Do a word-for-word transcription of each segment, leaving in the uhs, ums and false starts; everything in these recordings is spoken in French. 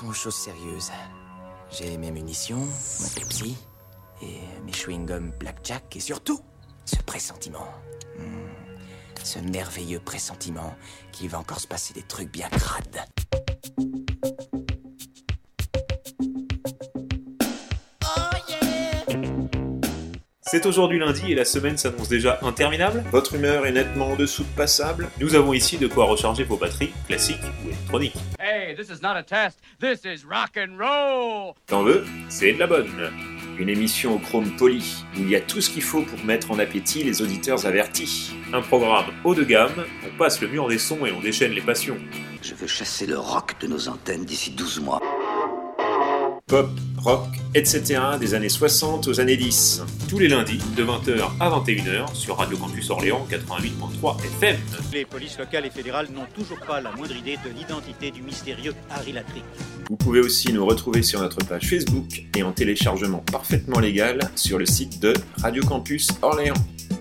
aux choses sérieuses. J'ai mes munitions, mon Pepsi, et mes chewing-gums Blackjack, et surtout, ce pressentiment. Hmm, ce merveilleux pressentiment qu'il va encore se passer des trucs bien crades. C'est aujourd'hui lundi et la semaine s'annonce déjà interminable. Votre humeur est nettement en dessous de passable. Nous avons ici de quoi recharger vos batteries, classiques ou électroniques. Hey, this is not a test, this is rock and roll. T'en veux? C'est de la bonne. Une émission au chrome poli, où il y a tout ce qu'il faut pour mettre en appétit les auditeurs avertis. Un programme haut de gamme, on passe le mur des sons et on déchaîne les passions. Je veux chasser le rock de nos antennes d'ici douze mois. Pop, rock, et cetera des années soixante aux années dix. Tous les lundis, de vingt heures à vingt et une heures, sur Radio Campus Orléans quatre-vingt-huit virgule trois F M. Les polices locales et fédérales n'ont toujours pas la moindre idée de l'identité du mystérieux Harry Latrick. Vous pouvez aussi nous retrouver sur notre page Facebook et en téléchargement parfaitement légal sur le site de Radio Campus Orléans.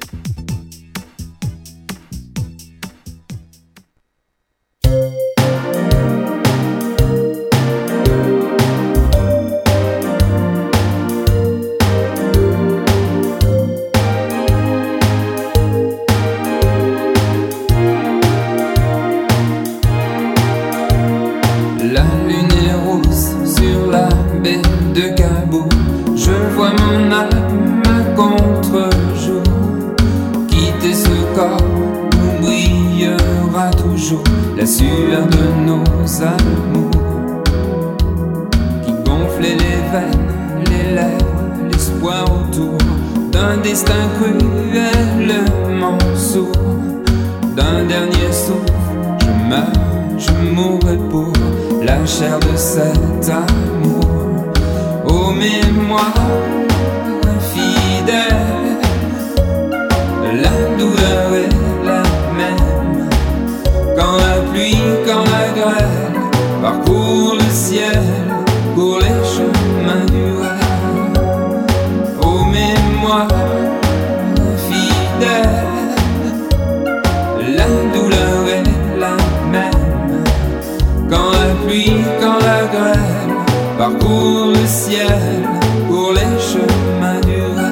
La sueur de nos amours qui gonflait les veines, les lèvres, l'espoir autour d'un destin cruellement sourd. D'un dernier souffle, je meurs, je mourrai pour la chair de cet amour. Aux mémoires fidèles, la douleur est la même. Quand la pluie, quand la grêle parcourt le ciel, pour les chemins du rêve. Aux mémoires fidèles, la douleur est la même. Quand la pluie, quand la grêle parcourt le ciel, pour les chemins du rêve.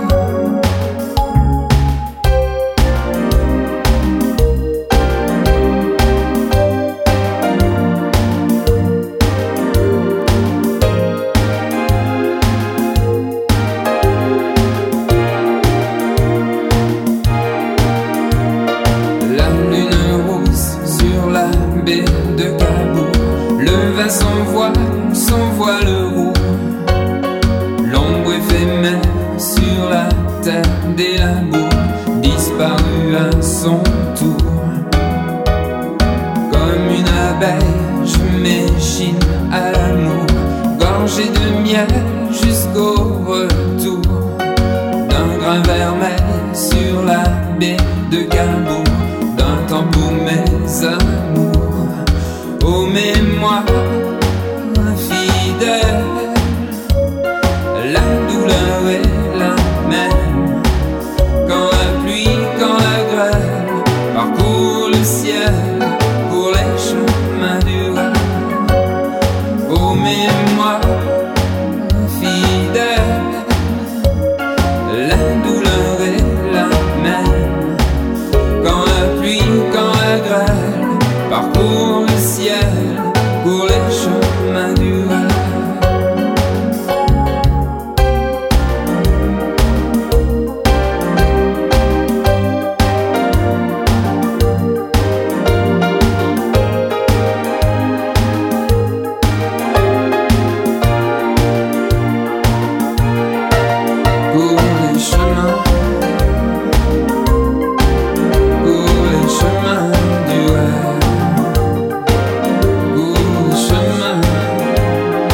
S'envoie, s'envoie le roux. L'ombre éphémère sur la terre des labours, disparue à son tour. Comme une abeille, je m'échine à l'amour, gorgée de miel jusqu'au retour. D'un grain vermeil sur la baie de Cabourg, d'un temps pour mes amours. Aux mémoires fidèles, la douleur est la même. Quand la pluie, quand la grêle parcourt le ciel, pour les chemins du rêve. Aux mémoires fidèles, la douleur est la même. Quand la pluie, quand la grêle parcourt le ciel, pour les chemins du rêve. Pour les chemins, pour les chemins du rêve. Pour les chemins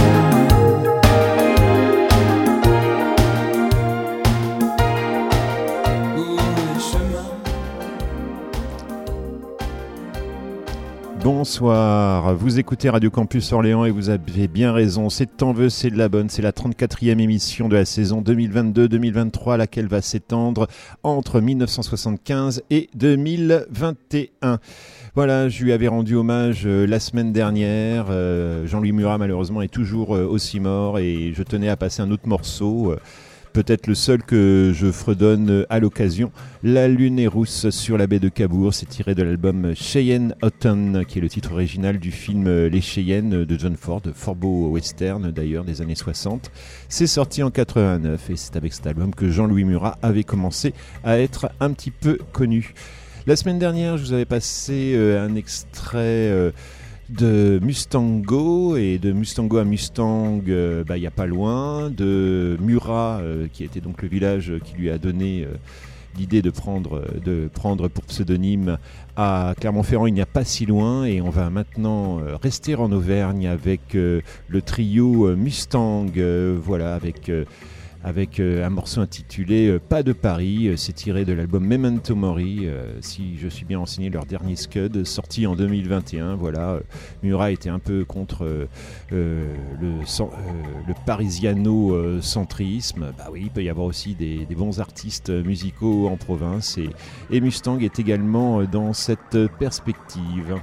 bonsoir. Vous écoutez Radio Campus Orléans et vous avez bien raison. C'est T'en veux, c'est de la bonne. C'est la trente-quatrième émission de la saison deux mille vingt-deux deux mille vingt-trois, laquelle va s'étendre entre dix-neuf cent soixante-quinze et deux mille vingt et un. Voilà, je lui avais rendu hommage euh, la semaine dernière. Euh, Jean-Louis Murat, malheureusement, est toujours euh, aussi mort et je tenais à passer un autre morceau. Euh, Peut-être le seul que je fredonne à l'occasion. La lune est rousse sur la baie de Cabourg. C'est tiré de l'album Cheyenne Autumn, qui est le titre original du film Les Cheyennes de John Ford, fort beau western d'ailleurs des années soixante. C'est sorti en quatre-vingt-neuf et c'est avec cet album que Jean-Louis Murat avait commencé à être un petit peu connu. La semaine dernière, je vous avais passé euh, un extrait... Euh, de Mustango, et de Mustango à Mustang, euh, bah, y a pas loin, de Murat, euh, qui était donc le village qui lui a donné euh, l'idée de prendre, de prendre pour pseudonyme à Clermont-Ferrand, il n'y a pas si loin, et on va maintenant euh, rester en Auvergne avec euh, le trio euh, Mustang, euh, voilà, avec... Euh, avec euh, un morceau intitulé euh, Pas de Paris. Euh, c'est tiré de l'album Memento Mori, euh, si je suis bien renseigné, leur dernier scud, sorti en deux mille vingt et un. Voilà, euh, Murat était un peu contre euh, euh, le, euh, le parisiano-centrisme. Bah oui, il peut y avoir aussi des, des bons artistes musicaux en province, et, et Mustang est également dans cette perspective.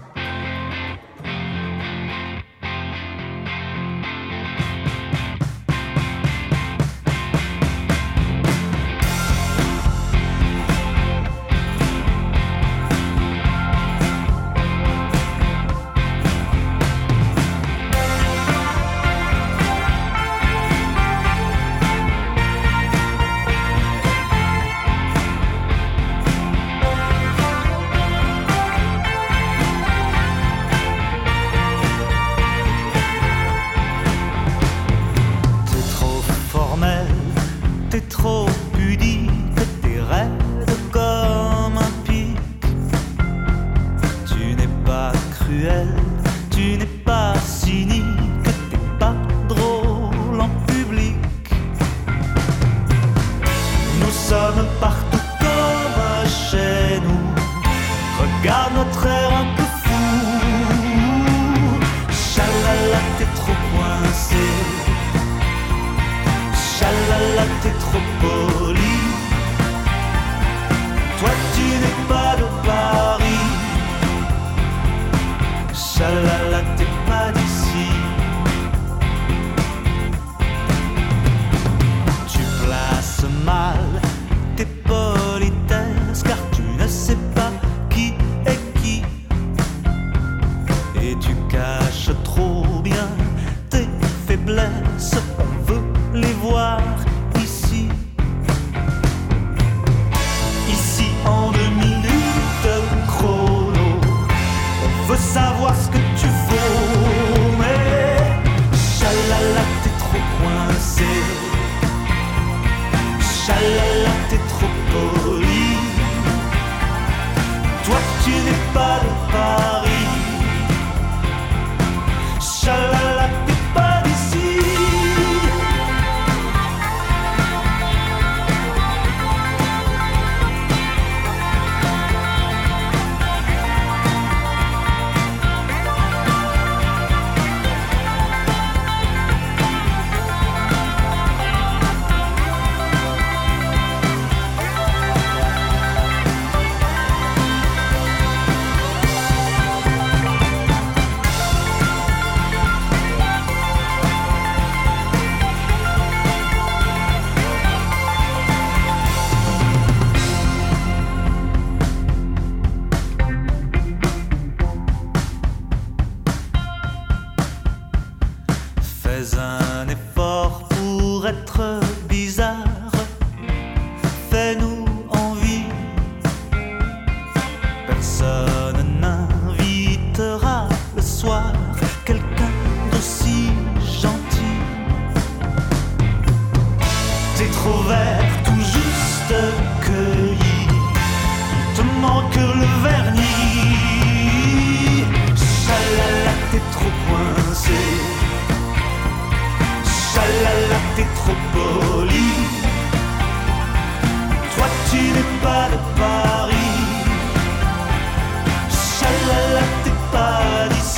Paris, chalala, t'es pas d'ici.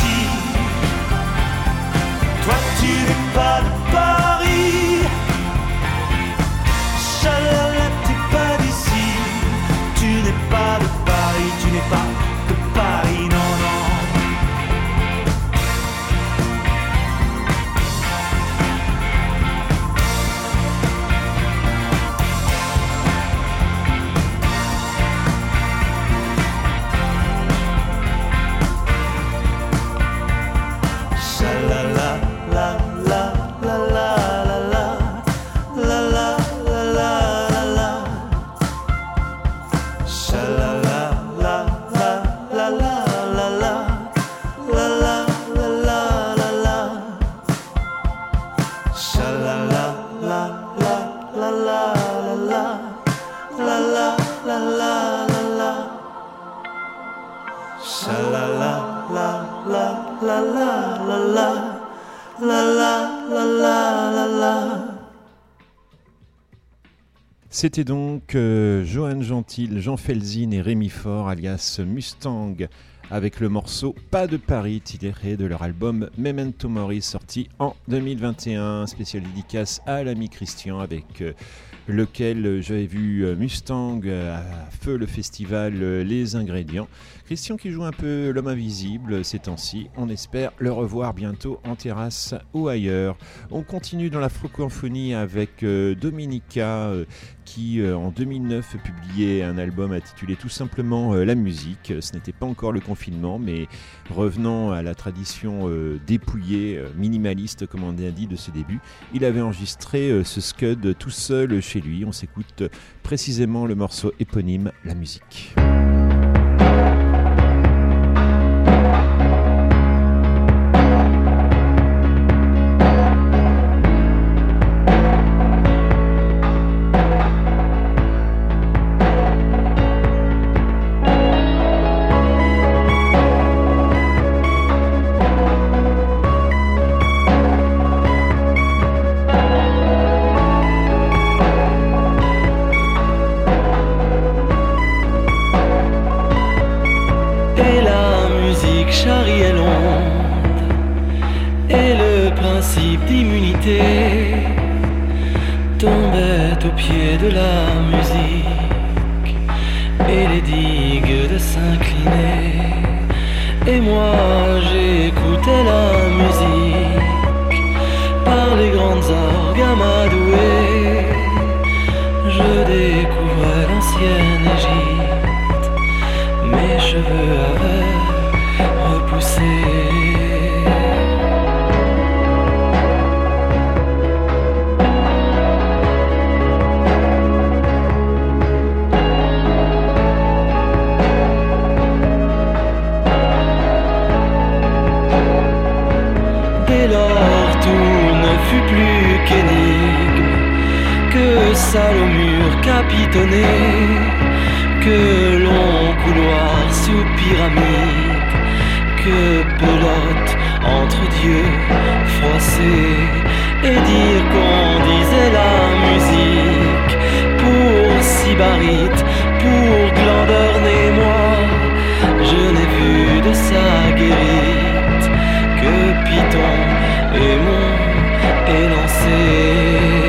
Sha-la-la, la, la, la, la, la, la, la, la, la, la, la, la. Sha-la-la, la, la, la, la, la, la, la, la, la, la, la, la. C'était donc euh, Johan Gentil, Jean Felzine et Rémi Faure, alias Mustang, avec le morceau Pas de Paris, tiré de leur album Memento Mori, sorti en deux mille vingt et un. Spéciale dédicace à l'ami Christian, avec euh, lequel j'avais vu euh, Mustang euh, à feu le festival euh, Les Ingrédients. Christian qui joue un peu l'homme invisible ces temps-ci. On espère le revoir bientôt en terrasse ou ailleurs. On continue dans la francophonie avec euh, Dominica, euh, qui euh, en deux mille neuf publiait un album intitulé tout simplement euh, La musique. Ce n'était pas encore le confinement, mais revenant à la tradition euh, dépouillée, euh, minimaliste comme on a dit de ses débuts, il avait enregistré euh, ce scud tout seul chez lui. On s'écoute précisément le morceau éponyme La musique. Charriait l'onde et le principe d'immunité tombait au pied de la musique et les digues de s'incliner. Et moi j'écoutais la musique par les grandes orgues amadouées. Je découvrais l'ancienne Égypte, mes cheveux avaient repoussé. Dès lors tout ne fut plus qu'énigme, que salle au mur capitonné, que long couloir sous pyramide, que pelote entre dieux froissés, et dire qu'on disait la musique pour Sybarite, pour Glandorne. Moi je n'ai vu de sa guérite que Python et mon élancé.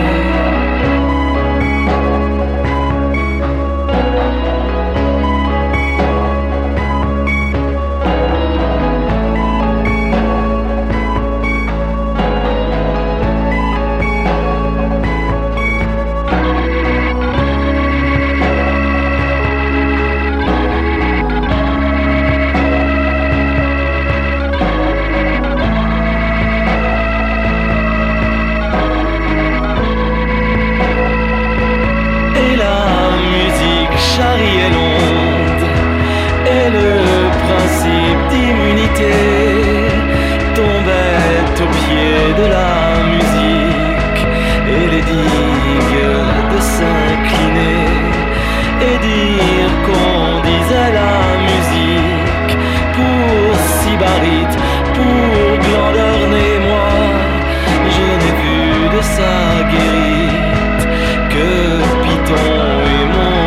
Charriait l'onde et le principe d'immunité tombait au pied de la musique et les digues de s'incliner et dire qu'on disait la musique pour Sybarite, pour Glandorne. Et moi je n'ai vu de sa guérite que Python et mon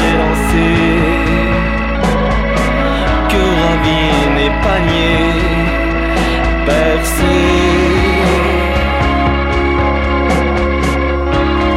que ravine et panier percé.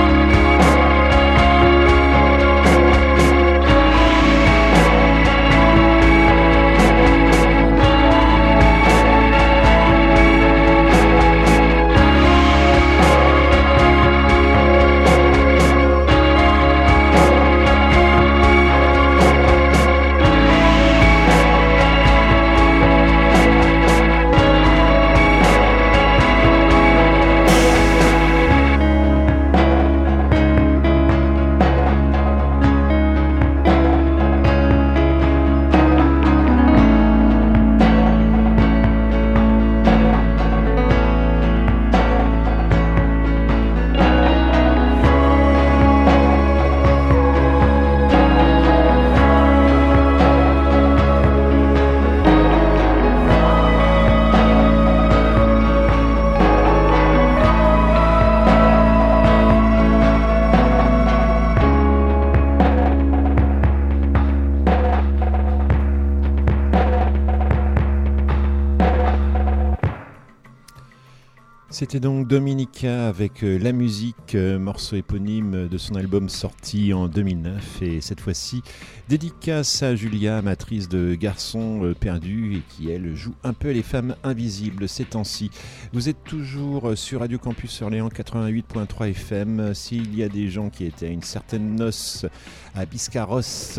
C'était donc Dominica avec euh, La Musique, euh, morceau éponyme de son album sorti en deux mille neuf, et cette fois-ci dédicace à Julia, amatrice de garçons euh, perdus et qui elle joue un peu les femmes invisibles ces temps-ci. Vous êtes toujours sur Radio Campus Orléans quatre-vingt-huit point trois F M. S'il y a des gens qui étaient à une certaine noce à Biscarros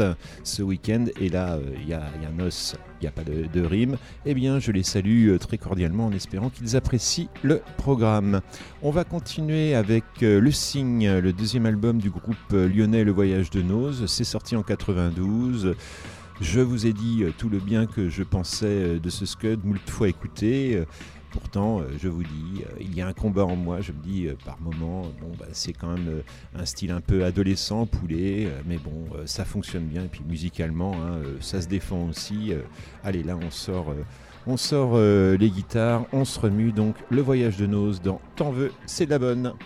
ce week-end, et là il euh, y, y a noce, il n'y a pas de, de rime, eh bien je les salue euh, très cordialement en espérant qu'ils apprécient le programme. On va continuer avec euh, Le Cygne, le deuxième album du groupe euh, lyonnais Le Voyage de Noz. C'est sorti en quatre-vingt-douze. Je vous ai dit euh, tout le bien que je pensais euh, de ce scud, moult fois écouté. Euh, Pourtant, euh, je vous dis, euh, il y a un combat en moi. Je me dis euh, par moment, bon, bah, c'est quand même euh, un style un peu adolescent, poulet, euh, mais bon, euh, ça fonctionne bien. Et puis musicalement, hein, euh, ça se défend aussi. Euh, allez, là, on sort, euh, on sort euh, les guitares, on se remue. Donc, Le Voyage de Noz dans T'en veux, c'est de la bonne.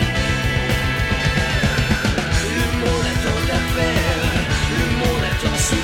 Le monde attend d'affaires, le monde attend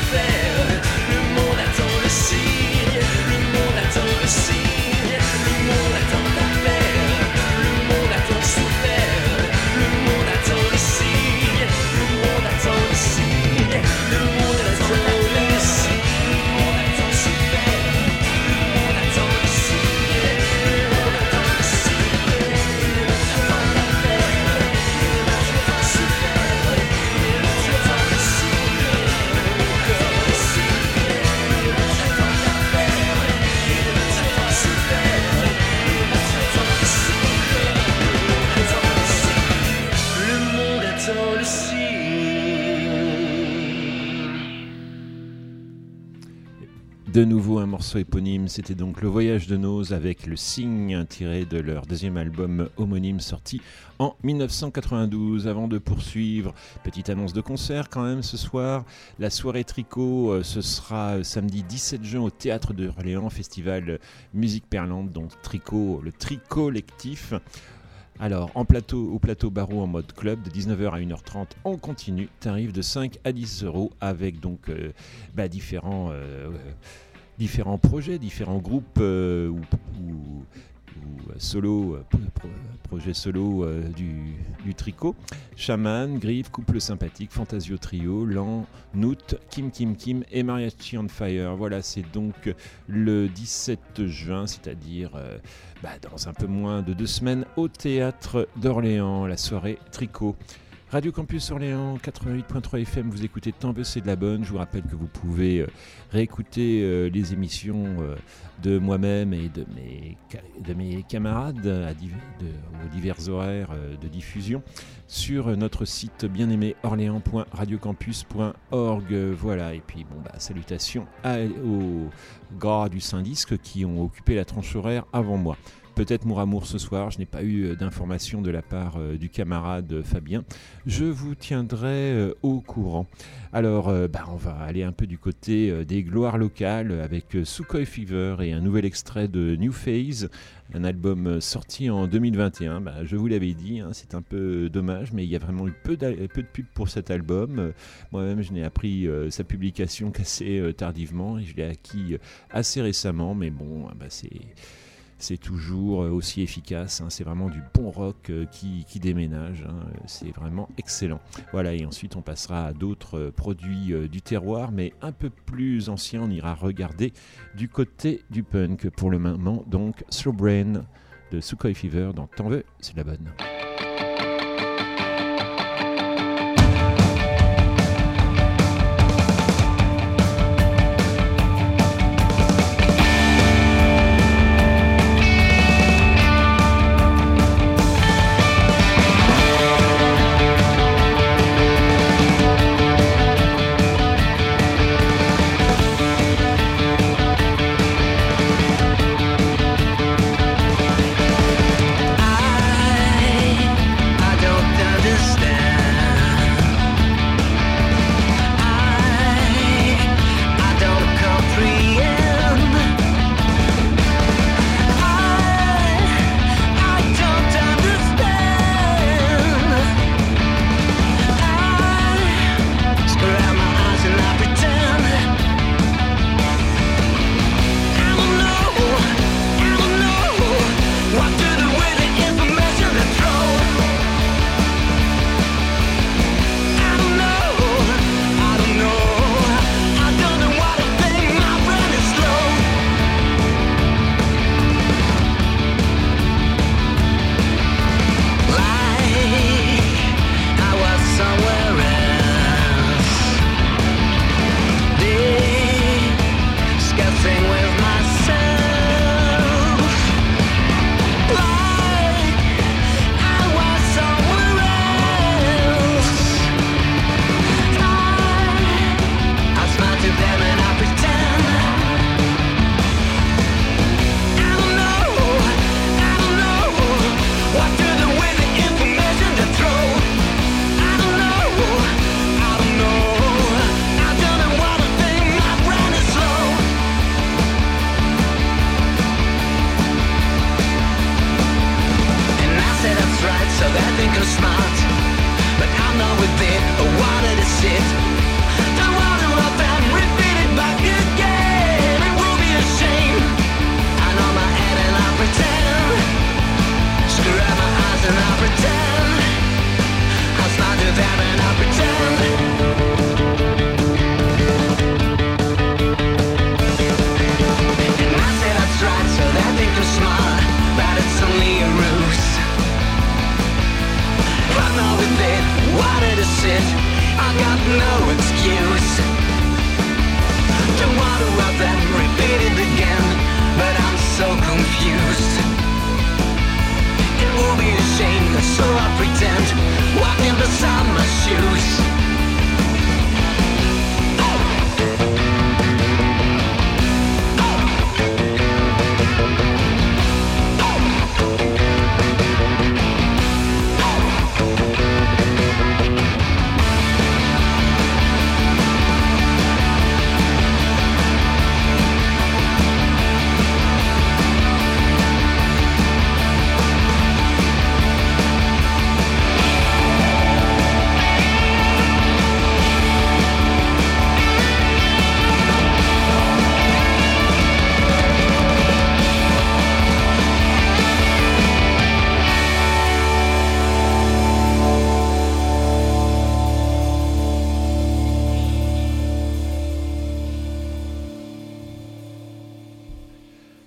de nouveau un morceau éponyme, c'était donc Le Voyage de Noz avec Le Cygne, tiré de leur deuxième album homonyme sorti en dix-neuf cent quatre-vingt-douze. Avant de poursuivre, petite annonce de concert quand même ce soir. La soirée Tricot, euh, ce sera samedi dix-sept juin au Théâtre d'Orléans, festival Musique Perlante, donc Tricot, le Tricollectif. Alors, en plateau, au plateau Barreau en mode club, de dix-neuf heures à une heure trente, on continue. Tarif de cinq à dix euros avec donc euh, bah, différents, euh, différents projets, différents groupes euh, ou, ou, ou solo, pro, pro, projets solo euh, du, du tricot. Shaman, Griff, Couple Sympathique, Fantasio Trio, Lan, Noot, Kim Kim Kim et Mariachi on Fire. Voilà, c'est donc le dix-sept juin, c'est-à-dire euh, bah, dans un peu moins de deux semaines, au Théâtre d'Orléans, la soirée Tricot. Radio Campus Orléans, quatre-vingt-huit point trois F M, vous écoutez Tant veut c'est de la bonne. Je vous rappelle que vous pouvez euh, réécouter euh, les émissions euh, de moi-même et de mes, de mes camarades à div- de, aux divers horaires euh, de diffusion sur notre site bien-aimé orléans point radiocampus point org. Voilà, et puis bon, bah, salutations à, aux gars du Saint-Disque qui ont occupé la tranche horaire avant moi. Peut-être mon amour ce soir, je n'ai pas eu d'informations de la part euh, du camarade Fabien. Je vous tiendrai euh, au courant. Alors, euh, bah, on va aller un peu du côté euh, des gloires locales avec euh, Sukhoi Fever et un nouvel extrait de New Phase, un album sorti en deux mille vingt et un. Bah, je vous l'avais dit, hein, c'est un peu dommage, mais il y a vraiment eu peu, peu de pub pour cet album. Euh, moi-même, je n'ai appris euh, sa publication qu'assez euh, tardivement et je l'ai acquis euh, assez récemment, mais bon, bah, c'est... C'est toujours aussi efficace, hein. C'est vraiment du bon rock qui, qui déménage, hein. C'est vraiment excellent. Voilà, et ensuite on passera à d'autres produits du terroir, mais un peu plus anciens. On ira regarder du côté du punk pour le moment. Donc Slow Brain de Sukhoi Fever dans T'en veux, c'est la bonne.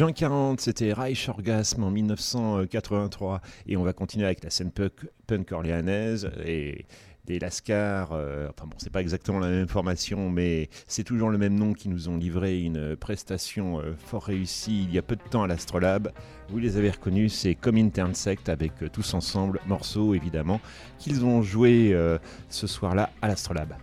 Juin quarante, c'était Reich Orgasme en dix-neuf cent quatre-vingt-trois. Et on va continuer avec la scène punk, punk orléanaise et des Lascars. Euh, enfin bon, c'est pas exactement la même formation, mais c'est toujours le même nom qui nous ont livré une prestation euh, fort réussie il y a peu de temps à l'Astrolabe. Vous les avez reconnus, c'est Comme Intern Sect avec euh, Tous Ensemble, morceau évidemment, qu'ils ont joué euh, ce soir-là à l'Astrolabe.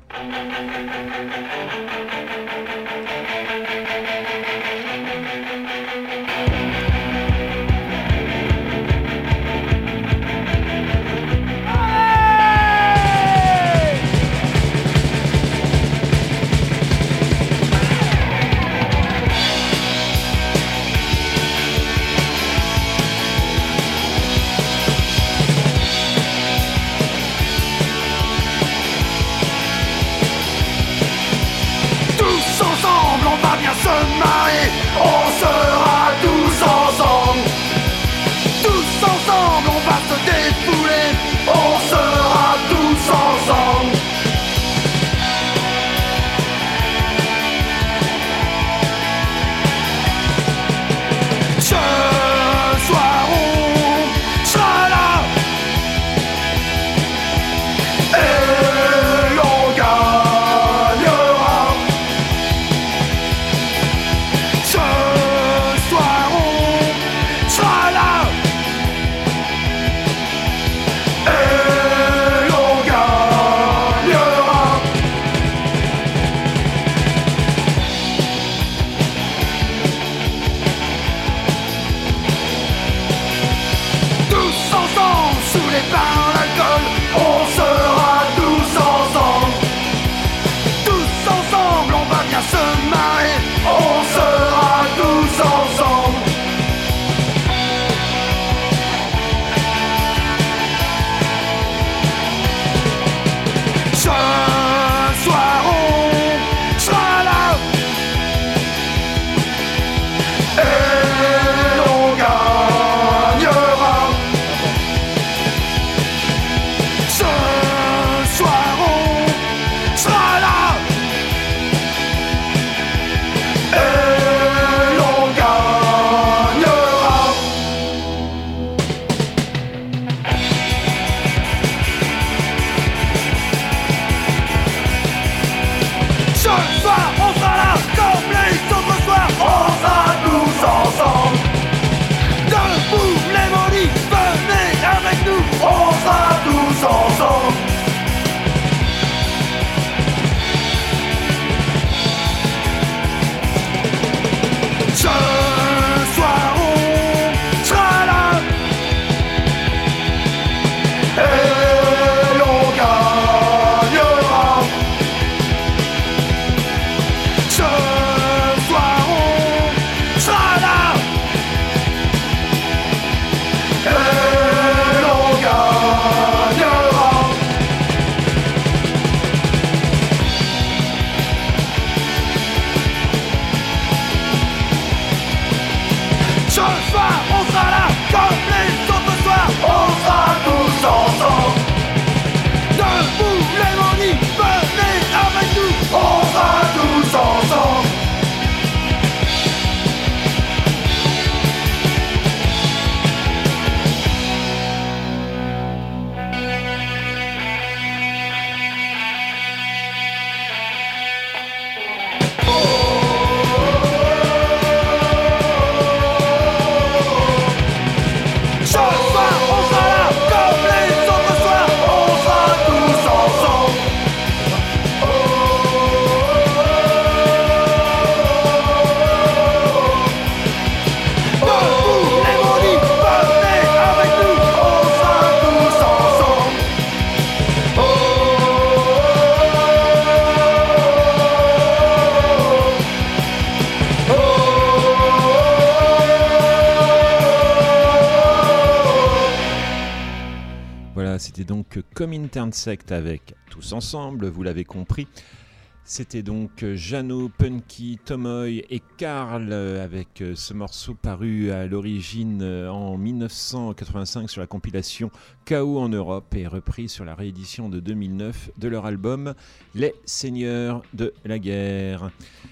C'était donc Comme Intern Sect avec Tous Ensemble, vous l'avez compris. C'était donc Jeannot, Punky, Tomoy et Karl avec ce morceau paru à l'origine en dix-neuf cent quatre-vingt-cinq sur la compilation Chaos en Europe et repris sur la réédition de deux mille neuf de leur album Les Seigneurs de la Guerre.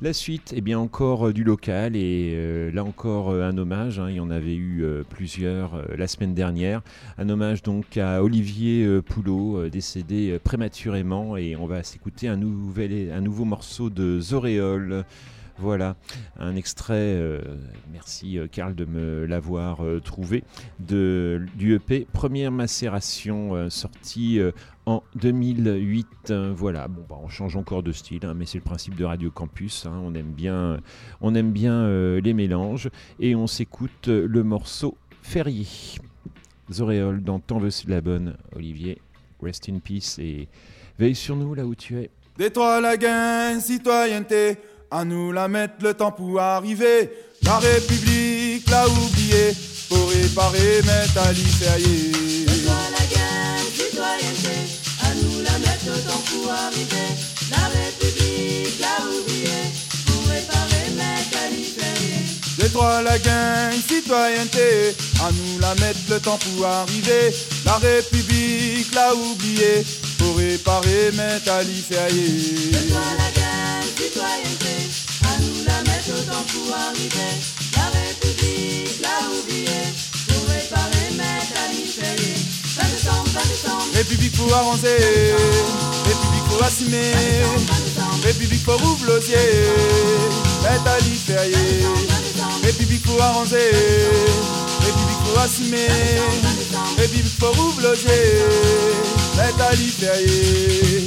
La suite, eh bien encore euh, du local et euh, là encore euh, un hommage, hein, il y en avait eu euh, plusieurs euh, la semaine dernière, un hommage donc à Olivier euh, Poulot, euh, décédé euh, prématurément, et on va s'écouter un, nouvel, un nouveau morceau de Zoréole. Voilà, un extrait, euh, merci euh, Karl de me l'avoir euh, trouvé, de, du E P Première Macération, euh, sorti euh, en deux mille huit. Euh, voilà, bon, bah, on change encore de style, hein, mais c'est le principe de Radio Campus, hein, on aime bien, on aime bien euh, les mélanges, et on s'écoute euh, le morceau Férié. Zoréole dans Tant veut c'est de la bonne, Olivier, rest in peace, et veille sur nous là où tu es. Détroit la gain, citoyenneté, à nous la mettre le temps pour arriver. La République l'a oublié, pour réparer Métalli Ferrier. Détroit la gain, citoyenneté, à nous la mettre le temps pour arriver. La République l'a oublié, pour réparer Métalli Ferrier. Détroit la gain, citoyenneté, à nous la mettre le temps pour arriver. La République l'a oublié, pour réparer Métalli Ferrier. Détroit la gain, citoyenneté, à nous la mettre le temps pour arriver. La République l'a oublié, pour réparer Métalli Ferrier. vingt décembre, vingt décembre, République pour avancer, République pour assumer, République pour ouvlosier, Métalli Ferrier. République pour arranger, République pour assumer, République pour ouvlosier, Métalli Ferrier.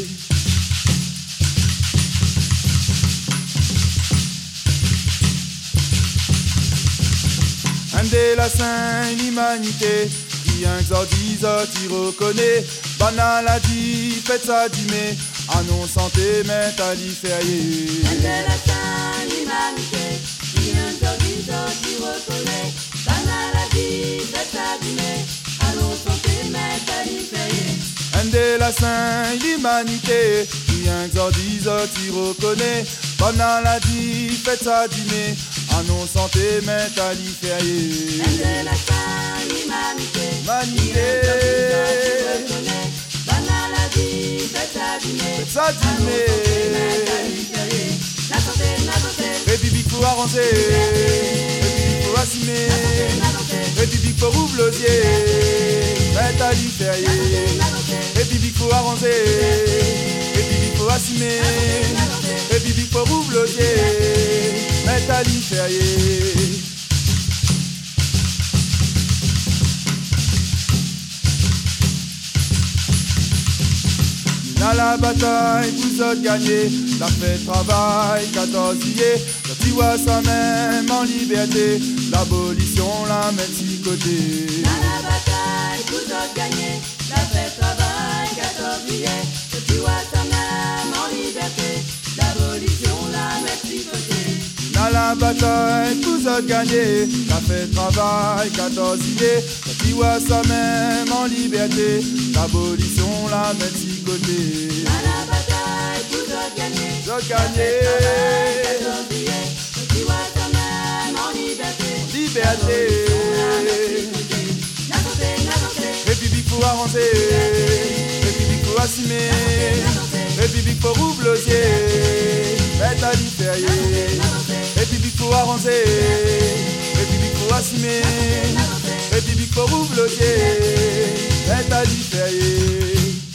Un de la sainte humanité, rien que ça dise, tu reconnais. Banal a dit, faites ça dîmer, annonce santé, Métalli Ferrier. Un de la sainte humanité, rien que ça dise, tu reconnais. Banal a dit, faites ça dîmer, annonce santé, Métalli Ferrier. Un de la sainte humanité, rien que ça dise, tu reconnais. Banal a dit, faites ça dîmer, annonce santé, Métalli Ferrier. Un de la sainte humanité, Manité, Banal a dit, faites ça dîmer, faites ça dîmer. La santé, la santé, République pour avancer, République pour assumer, République pour ouvlosier, Métalli Ferrier. République pour avancer, République pour assumer, République pour ouvlosier, Métalli Ferrier. Dans la bataille, vous autres gagnez, la fête travail, quatorze juillet, la tiwa sa même en liberté, l'abolition la met de côté. Dans la bataille, vous autres gagnez, la fête travail, quatorze juillet, la tiwa sa même en liberté, l'abolition la met de côté. Dans la bataille, vous autres gagnez, la fête travail, quatorze juillet, la tiwa sa même en liberté, l'abolition la met de côté. Dans la bataille, vous autres gagnez, vous autres gagnez, quatorze juillet, la tiwa sa même en liberté, liberté. La santé, la santé, République pour avancer, République pour assumer, République pour ouvlosier, Métalli Ferrier. République pour avancer, République pour assumer, République pour ouvlosier, Métalli Ferrier.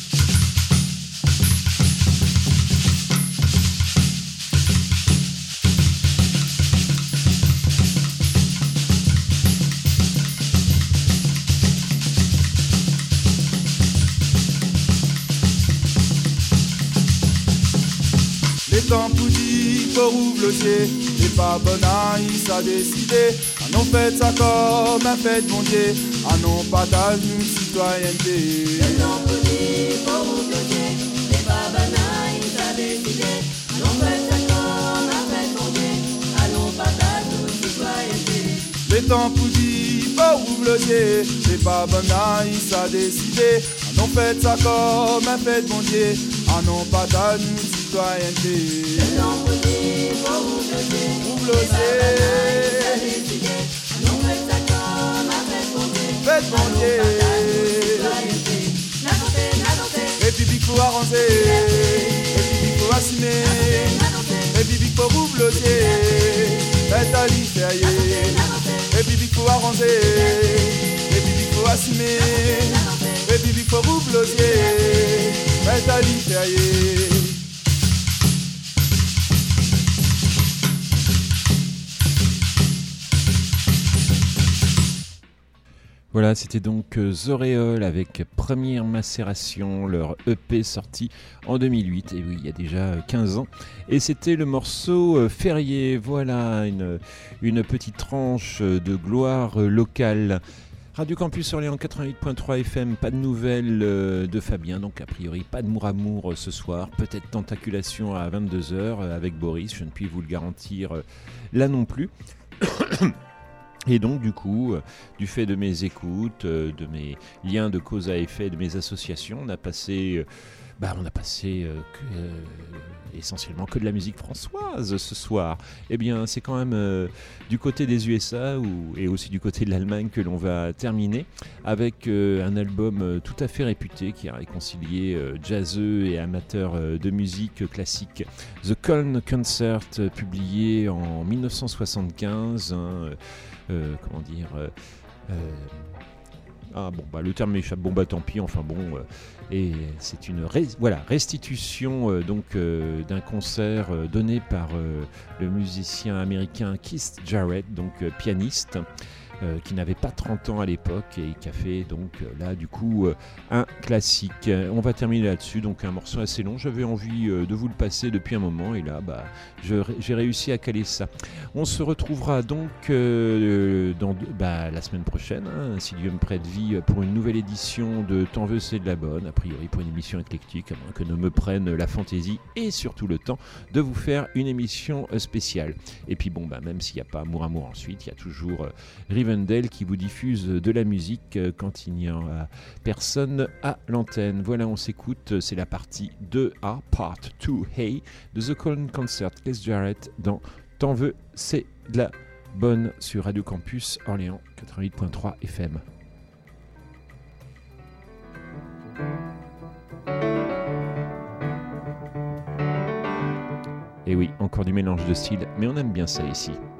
Les temps pour dire pour ouvlosier, et pas bon à y ça décidé. Ah non fait ça comme un fait bon Dieu, ah non partage nous citoyenneté. Les temps pour dire pour ouvlosier, et pas bon à y ça décidé. Ah non fait ça comme un fait bon Dieu, ah non partage nous citoyenneté. Les temps pour dire pour ouvlosier, et pas bon à y ça décidé. Ah non fait ça comme un fait bon Dieu, ah non partage nous citoyenneté. Les temps pour dire pour ouvlosier, ouvlosier, non fait ça comme un fait bon Dieu, fait bon Dieu. La santé, la santé, République pour avancer, République pour assumer, Et puis il faut roublosier, mettre à l'y ferrier. Et puis il faut arranger, et puis il faut assumer. Et puis il faut roublosier, mettre à l'y ferrier. Voilà, c'était donc Zoréole avec Première Macération, leur E P sorti en deux mille huit, et oui, il y a déjà quinze ans. Et c'était le morceau Ferrier, voilà, une, une petite tranche de gloire locale. Radio Campus Orléans quatre-vingt-huit point trois F M, pas de nouvelles de Fabien, donc a priori pas de Mouramour ce soir, peut-être Tentaculation à vingt-deux heures avec Boris, je ne puis vous le garantir là non plus. Et donc du coup, euh, du fait de mes écoutes, euh, de mes liens de cause à effet, de mes associations, on a passé, euh, bah, on a passé euh, que, euh, essentiellement que de la musique françoise ce soir. Eh bien, c'est quand même euh, du côté des U S A ou, et aussi du côté de l'Allemagne que l'on va terminer avec euh, un album euh, tout à fait réputé qui a réconcilié euh, jazzeux et amateurs euh, de musique classique. The Köln Concert, euh, publié en dix-neuf cent soixante-quinze. Hein, Euh, comment dire euh, euh, ah bon bah le terme m'échappe, bon bah tant pis, enfin bon euh, et c'est une res- voilà restitution euh, donc euh, d'un concert euh, donné par euh, le musicien américain Keith Jarrett, donc euh, pianiste euh, qui n'avait pas trente ans à l'époque et qui a fait donc euh, là du coup euh, un classique. On va terminer là-dessus, donc un morceau assez long, j'avais envie euh, de vous le passer depuis un moment et là bah je, j'ai réussi à caler ça. On se retrouvera donc euh, dans, bah, la semaine prochaine, hein, si Dieu me prête vie, pour une nouvelle édition de T'en veux c'est de la bonne, a priori pour une émission éclectique, à moins que ne me prenne la fantaisie et surtout le temps de vous faire une émission spéciale. Et puis bon, bah, même s'il n'y a pas Amour Amour ensuite, il y a toujours euh, Rivendell qui vous diffuse de la musique euh, quand il n'y a personne à l'antenne. Voilà, on s'écoute, c'est la partie deux A, part deux A, de The Köln Concert, Keith Jarrett dans T'en veux, c'est de la bonne sur Radio Campus Orléans quatre-vingt-huit point trois F M. Et oui, encore du mélange de styles, mais on aime bien ça ici.